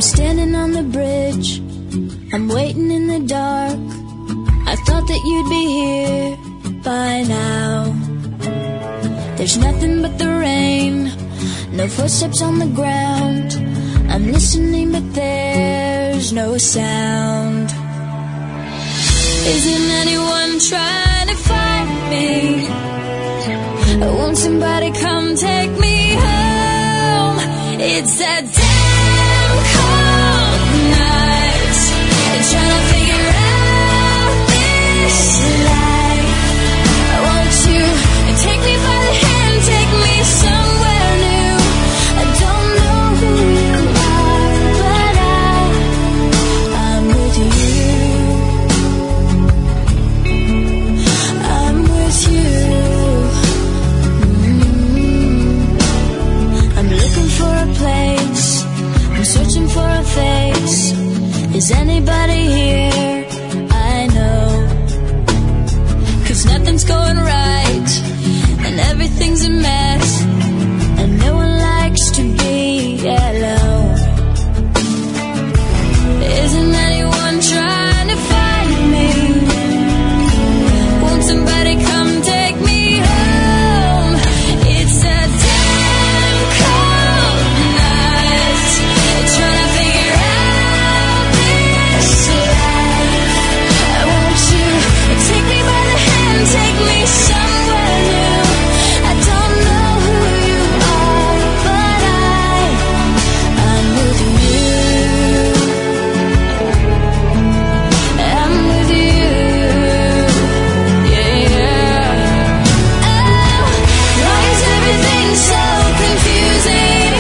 I'm standing on the bridge, I'm waiting in the dark. I thought that you'd be here by now. There's nothing but the rain, no footsteps on the ground. I'm listening but there's no sound. Isn't anyone trying to find me? Won't somebody come take me home? It's that damn cold night, trying to figure out this life. Won't you take me by the hand, take me somewhere new? I don't know who you are, but I'm with you. I'm with you. I'm looking for a place, I'm searching for a face. Is anybody here? I know, 'cause nothing's going right and everything's a mess, and no one likes to be alone. Isn't anyone trying to find me? Won't somebody come take me home? It's a damn cold night, trying to figure out this life. Won't you take me by the hand, take me somewhere new? I don't know who you are, but I'm with you. I'm with you. Yeah. Oh, why is everything so confusing?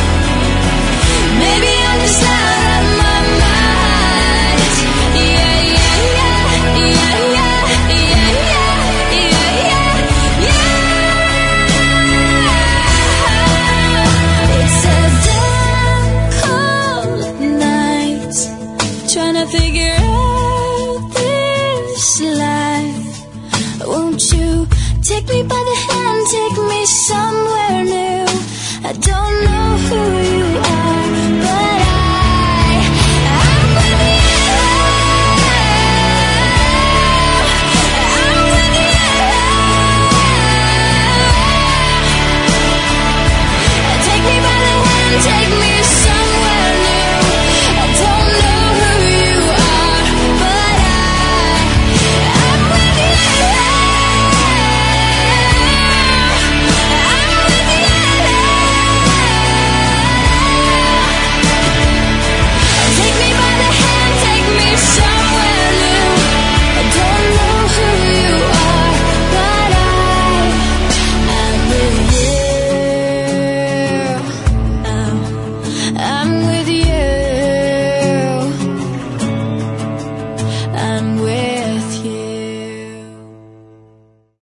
Maybe I'm just out of my mind. Yeah, yeah, yeah, yeah, yeah, yeah, yeah, yeah, yeah. It's a damn cold night, trying to figure out this life. Won't you take me by the hand, take me somewhere new? I don't know who you are, but I'm with you. I'm with you. Take me by the hand, take